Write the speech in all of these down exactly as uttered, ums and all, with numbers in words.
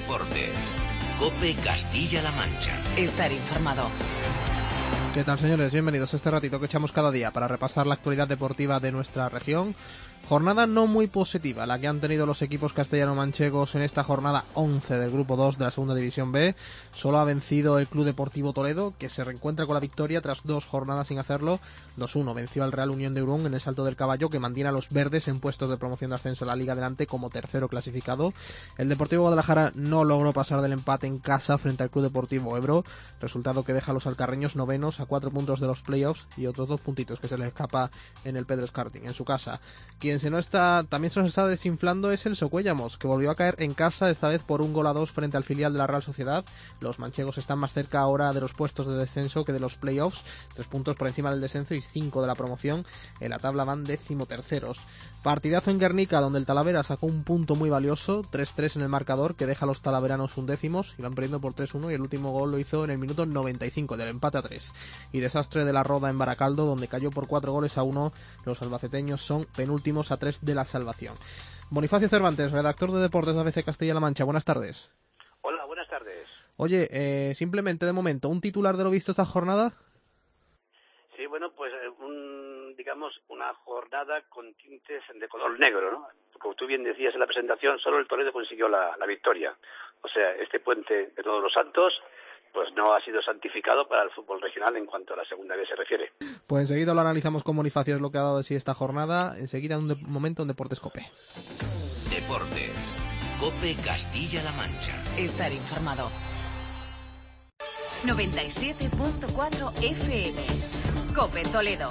Deportes. COPE Castilla-La Mancha. Estar informado. ¿Qué tal, señores? Bienvenidos a este ratito que echamos cada día para repasar la actualidad deportiva de nuestra región. Jornada no muy positiva la que han tenido los equipos castellano-manchegos en esta jornada once del Grupo dos de la Segunda División B. Solo ha vencido el Club Deportivo Toledo, que se reencuentra con la victoria tras dos jornadas sin hacerlo. dos uno venció al Real Unión de Irún en el Salto del Caballo, que mantiene a los verdes en puestos de promoción de ascenso en la Liga Adelante como tercero clasificado. El Deportivo Guadalajara no logró pasar del empate en casa frente al Club Deportivo Ebro, resultado que deja a los alcarreños novenos a cuatro puntos de los playoffs y otros dos puntitos que se les escapa en el Pedro Escartín, en su casa. Quien se no está, también se nos está desinflando es el Socuéllamos, que volvió a caer en casa, esta vez por un gol a dos frente al filial de la Real Sociedad. Los manchegos están más cerca ahora de los puestos de descenso que de los playoffs, tres puntos por encima del descenso y cinco de la promoción. En la tabla van decimoterceros. Partidazo en Guernica, donde el Talavera sacó un punto muy valioso, tres tres en el marcador, que deja a los talaveranos undécimos, iban perdiendo por tres uno y el último gol lo hizo en el minuto noventa y cinco del empate a tres. Y desastre de la Roda en Baracaldo, donde cayó por cuatro goles a uno. Los albaceteños son penúltimos a tres de la salvación. Bonifacio Cervantes, redactor de Deportes de A B C Castilla-La Mancha, buenas tardes. Hola, buenas tardes. Oye, eh, simplemente de momento, ¿un titular de lo visto esta jornada? Sí, bueno, pues un, digamos una jornada con tintes de color negro, ¿no? Como tú bien decías en la presentación, solo el Toledo consiguió la, la victoria. O sea, este puente de Todos los Santos pues no ha sido santificado para el fútbol regional en cuanto a la segunda vez se refiere. Pues enseguida lo analizamos con Bonifacio, es lo que ha dado de sí esta jornada. Enseguida un de- momento en Deportes COPE. Deportes. COPE Castilla-La Mancha. Estar informado. noventa y siete punto cuatro F M. COPE Toledo.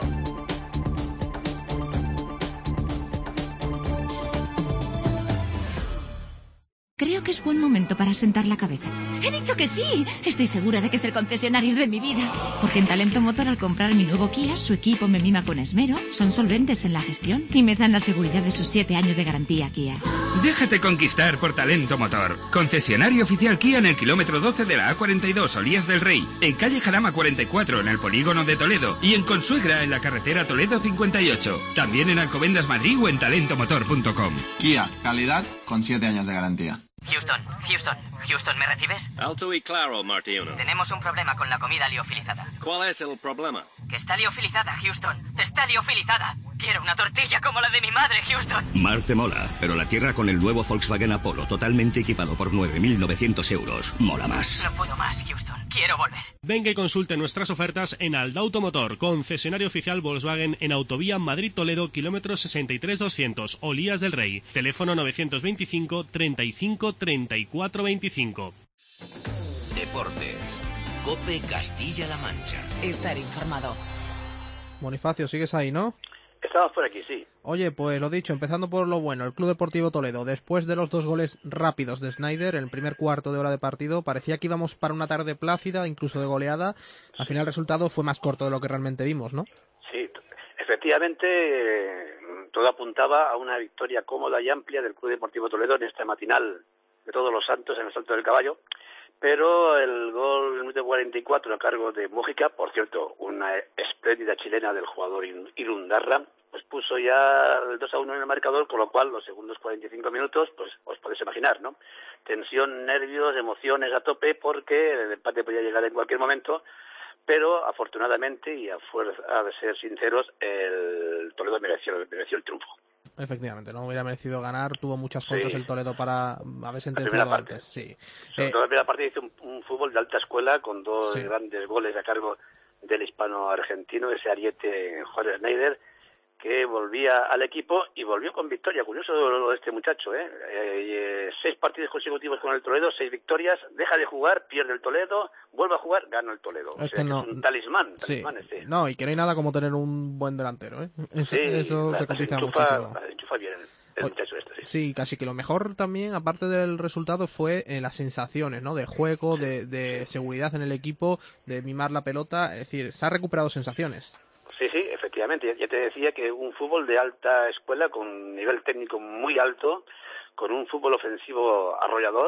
Creo que es buen momento para sentar la cabeza. ¡He dicho que sí! Estoy segura de que es el concesionario de mi vida. Porque en Talento Motor, al comprar mi nuevo Kia, su equipo me mima con esmero, son solventes en la gestión y me dan la seguridad de sus siete años de garantía Kia. Déjate conquistar por Talento Motor. Concesionario oficial Kia en el kilómetro doce de la A cuarenta y dos, Olías del Rey. En calle Jarama cuarenta y cuatro, en el polígono de Toledo. Y en Consuegra, en la carretera Toledo cincuenta y ocho. También en Alcobendas Madrid o en talento motor punto com. Kia, calidad con siete años de garantía. Houston, Houston, Houston, ¿me recibes? Alto y claro, Marty uno. Tenemos un problema con la comida liofilizada. ¿Cuál es el problema? Que está liofilizada, Houston. Está liofilizada. Quiero una tortilla como la de mi madre, Houston. Mar te mola, pero la tierra con el nuevo Volkswagen Apollo totalmente equipado por nueve mil novecientos euros. Mola más. No puedo más, Houston. Quiero volver. Venga y consulte nuestras ofertas en Aldauto Motor, concesionario oficial Volkswagen en Autovía Madrid-Toledo, kilómetro sesenta y tres doscientos, Olías del Rey. Teléfono novecientos veinticinco, treinta y cinco, treinta y cuatro veinticinco. Deportes. COPE Castilla-La Mancha. Estar informado. Bonifacio, ¿sigues ahí, no? Estamos por aquí, sí. Oye, pues lo dicho, empezando por lo bueno, el Club Deportivo Toledo, después de los dos goles rápidos de Snyder en el primer cuarto de hora de partido, parecía que íbamos para una tarde plácida, incluso de goleada. Al final el resultado fue más corto de lo que realmente vimos, ¿no? Sí, efectivamente, eh, todo apuntaba a una victoria cómoda y amplia del Club Deportivo Toledo en esta matinal de Todos los Santos en el Salto del Caballo. Pero el gol en el minuto cuarenta y cuatro a cargo de Mújica, por cierto, una espléndida chilena del jugador Irundarra, pues puso ya el dos a uno en el marcador, con lo cual los segundos cuarenta y cinco minutos, pues os podéis imaginar, ¿no? Tensión, nervios, emociones a tope, porque el empate podía llegar en cualquier momento, pero afortunadamente, y a fuerza de ser sinceros, el Toledo mereció, mereció el triunfo. Efectivamente, no hubiera merecido ganar, tuvo muchas contras Sí. el Toledo para haber sentenciado antes. Sí. Sobre Eh, todo la primera parte hizo un, un fútbol de alta escuela con dos Sí. grandes goles a cargo del hispano-argentino, ese ariete Juan Snyder, que volvía al equipo y volvió con victoria. Curioso lo de este muchacho, ¿eh? Eh, seis partidos consecutivos con el Toledo, seis victorias, deja de jugar, pierde el Toledo, vuelve a jugar, gana el Toledo. O Es sea, que no- es un talismán, sí. talismán este. No, y que no hay nada como tener un buen delantero, ¿eh? Eso, Sí, eso la- se la cotiza enchufa- muchísimo. la enchufa bien el, el Oye, muchacho este, sí. Sí, casi que lo mejor también, aparte del resultado, fue eh, las sensaciones, ¿no? De juego, de, de seguridad en el equipo, de mimar la pelota, es decir, se ha recuperado sensaciones. Sí, sí, efectivamente. Ya te decía que un fútbol de alta escuela, con nivel técnico muy alto, con un fútbol ofensivo arrollador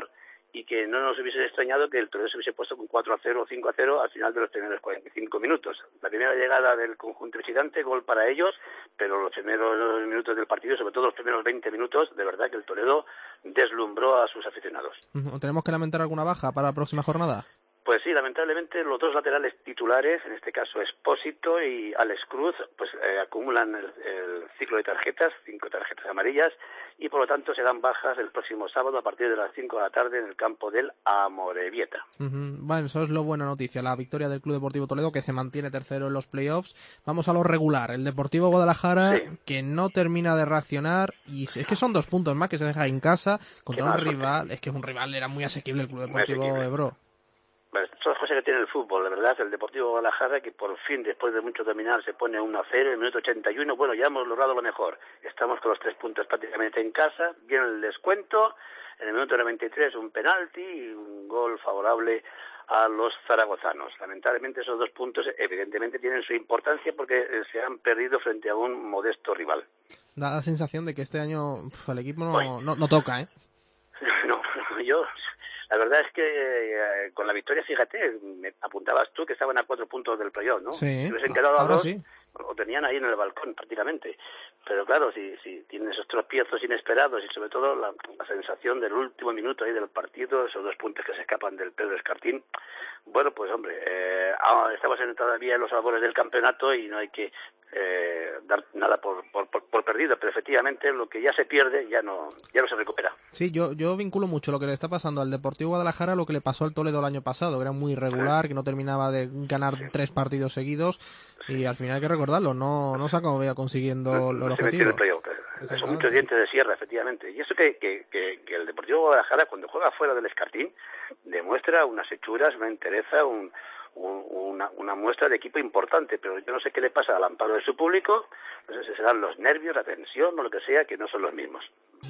y que no nos hubiese extrañado que el Toledo se hubiese puesto con cuatro a cero o cinco a cero al final de los primeros cuarenta y cinco minutos. La primera llegada del conjunto visitante, gol para ellos, pero los primeros minutos del partido, sobre todo los primeros veinte minutos, de verdad que el Toledo deslumbró a sus aficionados. ¿Tenemos que lamentar alguna baja para la próxima jornada? Pues sí, lamentablemente los dos laterales titulares, en este caso Espósito y Alex Cruz, pues eh, acumulan el, el ciclo de tarjetas, cinco tarjetas amarillas, y por lo tanto se dan bajas el próximo sábado a partir de las cinco de la tarde en el campo del Amorebieta. Uh-huh. Bueno, eso es lo buena noticia, la victoria del Club Deportivo Toledo, que se mantiene tercero en los playoffs. Vamos a lo regular, el Deportivo Guadalajara, sí, que no termina de reaccionar, y es que son dos puntos más que se deja en casa contra un rival, es que es un rival, era muy asequible el Club Deportivo Ebro. Bueno, son las cosas que tiene el fútbol, de verdad. El Deportivo Guadalajara, que por fin, después de mucho dominar, se pone uno a cero en el minuto ochenta y uno. Bueno, ya hemos logrado lo mejor. Estamos con los tres puntos prácticamente en casa. Viene el descuento. En el minuto noventa y tres, un penalti y un gol favorable a los zaragozanos. Lamentablemente, esos dos puntos, evidentemente, tienen su importancia porque se han perdido frente a un modesto rival. Da la sensación de que este año pf, el equipo no, no, no toca, ¿eh? No, yo... La verdad es que eh, con la victoria, fíjate, me apuntabas tú que estaban a cuatro puntos del playoff, ¿no? Sí, si hubiesen quedado a ahora dos, sí. O tenían ahí en el balcón prácticamente. Pero claro, si, si tienen esos tropiezos inesperados y sobre todo la, la sensación del último minuto ahí del partido, esos dos puntos que se escapan del Pedro Escartín, bueno, pues hombre, eh, estamos en, todavía en los albores del campeonato y no hay que eh, dar nada por, por, por, por perdido, pero efectivamente lo que ya se pierde ya no ya no se recupera. Sí, yo yo vinculo mucho lo que le está pasando al Deportivo Guadalajara a lo que le pasó al Toledo el año pasado, que era muy irregular, que no terminaba de ganar tres partidos seguidos y al final hay que recordarlo, no no se acabó consiguiendo no, no el objetivo. Son muchos dientes de sierra, efectivamente. Y eso que, que, que, que el Deportivo Guadalajara, cuando juega fuera del Escartín, demuestra unas hechuras, una entereza, un, un, una, una muestra de equipo importante. Pero yo no sé qué le pasa al amparo de su público, no sé si serán los nervios, la tensión o lo que sea, que no son los mismos.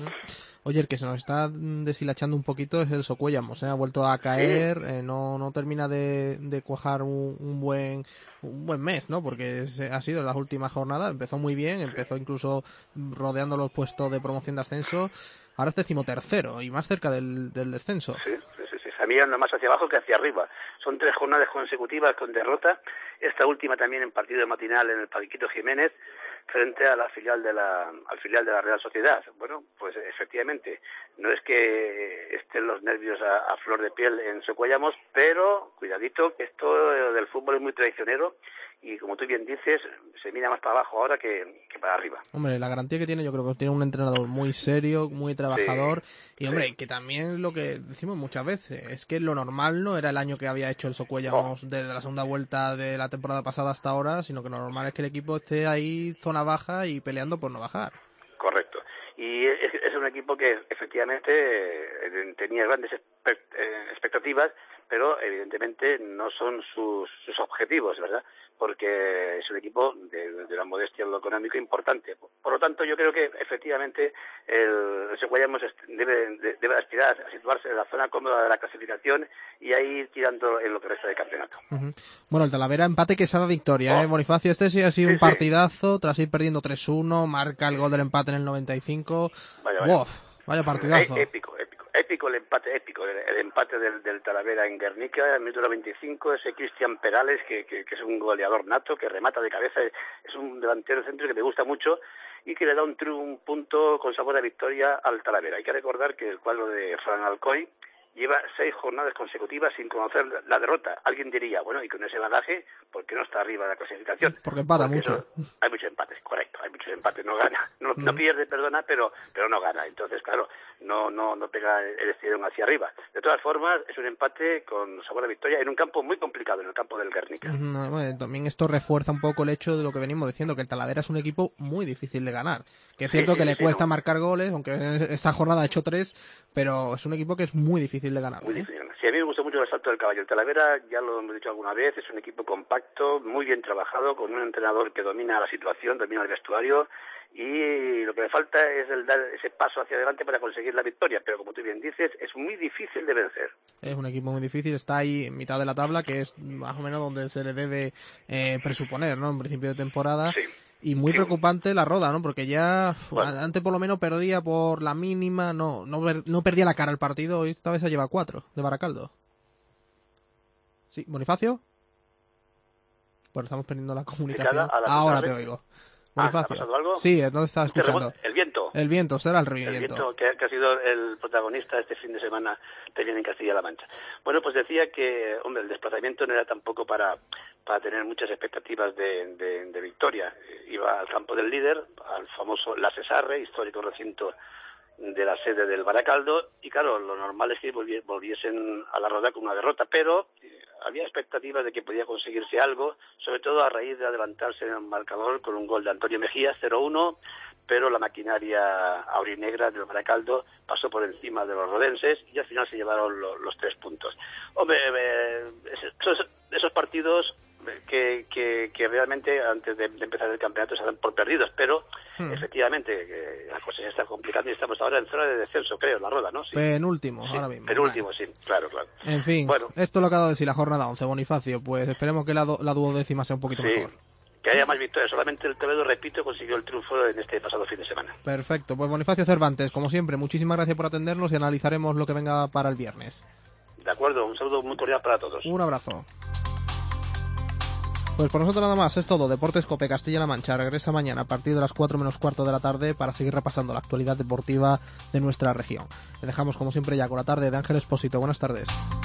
Oye, el que se nos está deshilachando un poquito es el Socuellamos, ¿eh? Ha vuelto a caer, sí. eh, no no termina de, de cuajar un, un buen un buen mes, ¿no? Porque se, ha sido en las últimas jornadas, empezó muy bien, empezó incluso rodeando los puestos de promoción de ascenso, ahora es decimotercero y más cerca del, del descenso. Sí, sí, sí, sí. Se miran más hacia abajo que hacia arriba. Son tres jornadas consecutivas con derrota, esta última también en partido matinal en el Paquito Jiménez, frente a la filial de la al filial de la Real Sociedad. Bueno, pues efectivamente, no es que estén los nervios a, a flor de piel en Socuellamos, pero cuidadito, que esto del fútbol es muy traicionero y como tú bien dices, se mira más para abajo ahora que, que para arriba. Hombre, la garantía que tiene, yo creo que tiene un entrenador muy serio, muy trabajador, sí, y hombre, sí. que también lo que decimos muchas veces, es que lo normal no era el año que había hecho el Socuellamos oh. desde la segunda vuelta de la temporada pasada hasta ahora, sino que lo normal es que el equipo esté ahí zona baja y peleando por no bajar. Correcto. Y es, es un equipo que efectivamente eh, tenía grandes expectativas, pero evidentemente no son sus, sus objetivos, ¿verdad? Porque es un equipo de, de la modestia en lo económico importante. Por lo tanto, yo creo que efectivamente el, el Socuellamos debe, debe aspirar a situarse en la zona cómoda de la clasificación y ahí tirando en lo que resta del campeonato. Uh-huh. Bueno, el Talavera empate que sabe victoria, oh. ¿eh? Bonifacio, este sí ha sido sí, un partidazo, sí. tras ir perdiendo tres uno, marca el gol del empate en el noventa y cinco. Vaya, vaya. Wow, vaya partidazo. É, épico, épico. Épico el empate, épico, el, el empate del, del Talavera en Guernica, en el minuto noventa y cinco, ese Cristian Perales, que, que, que es un goleador nato, que remata de cabeza, es un delantero centro que me gusta mucho y que le da un, un punto con sabor de victoria al Talavera. Hay que recordar que el cuadro de Fran Alcoy lleva seis jornadas consecutivas sin conocer la derrota. Alguien diría, bueno, y con ese bagaje, ¿por qué no está arriba de la clasificación? Porque empata Porque mucho. Eso, hay muchos empates, correcto, hay muchos empates, no gana. No, mm. no pierde, perdona, pero pero no gana. Entonces, claro, no no no pega el estirón hacia arriba. De todas formas, es un empate con sabor de victoria en un campo muy complicado, en el campo del Guernica. No, bueno, también esto refuerza un poco el hecho de lo que venimos diciendo, que el Talavera es un equipo muy difícil de ganar. Que es cierto sí, sí, que le sí, cuesta no. marcar goles, aunque esta jornada ha hecho tres, pero es un equipo que es muy difícil de ganar. Muy ¿eh? difícil. Sí, a mí me gustó mucho el salto del caballo. El Talavera, ya lo hemos dicho alguna vez, es un equipo compacto, muy bien trabajado, con un entrenador que domina la situación, domina el vestuario, y lo que le falta es el dar ese paso hacia adelante para conseguir la victoria, pero como tú bien dices, es muy difícil de vencer. Es un equipo muy difícil, está ahí en mitad de la tabla, que es más o menos donde se le debe eh, presuponer, ¿no? En principio de temporada. Sí. Y muy que, preocupante la Roda, ¿no? Porque ya bueno, antes por lo menos perdía por la mínima, no no, no perdía la cara el partido, y esta vez se lleva cuatro de Baracaldo. Sí, Bonifacio. Bueno, estamos perdiendo la comunicación. Ahora te oigo. Bonifacio. Ah, ¿ha pasado algo? Sí, no te estaba escuchando. El viento. El viento, será el viento. El viento, que, que ha sido el protagonista este fin de semana también en Castilla-La Mancha. Bueno, pues decía que, hombre, el desplazamiento no era tampoco para, para tener muchas expectativas de, de, de victoria. Iba al campo del líder, al famoso La Cesarre, histórico recinto de la sede del Baracaldo, y claro, lo normal es que volviesen a la Roda con una derrota, pero había expectativas de que podía conseguirse algo, sobre todo a raíz de adelantarse en el marcador con un gol de Antonio Mejía, cero uno, pero la maquinaria aurinegra del Baracaldo pasó por encima de los rodenses y al final se llevaron lo, los tres puntos. Hombre, eh, esos, esos partidos que, que, que realmente antes de, de empezar el campeonato se dan por perdidos, pero hmm. efectivamente eh, la cosa ya está complicada y estamos ahora en zona de descenso, creo, la Roda, ¿no? Sí. Penúltimo, sí, ahora mismo. Penúltimo, bueno. sí, claro, claro. En fin, bueno, esto lo acaba de decir la jornada once, Bonifacio, pues esperemos que la, do, la duodécima sea un poquito sí. mejor. Que haya más victorias. Solamente el Toledo, repito, consiguió el triunfo en este pasado fin de semana. Perfecto. Pues Bonifacio Cervantes, como siempre, muchísimas gracias por atendernos y analizaremos lo que venga para el viernes. De acuerdo. Un saludo muy cordial para todos. Un abrazo. Pues por nosotros nada más, es todo. Deportes Cope Castilla-La Mancha regresa mañana a partir de las cuatro menos cuarto de la tarde para seguir repasando la actualidad deportiva de nuestra región. Le dejamos como siempre ya con la tarde de Ángel Expósito. Buenas tardes.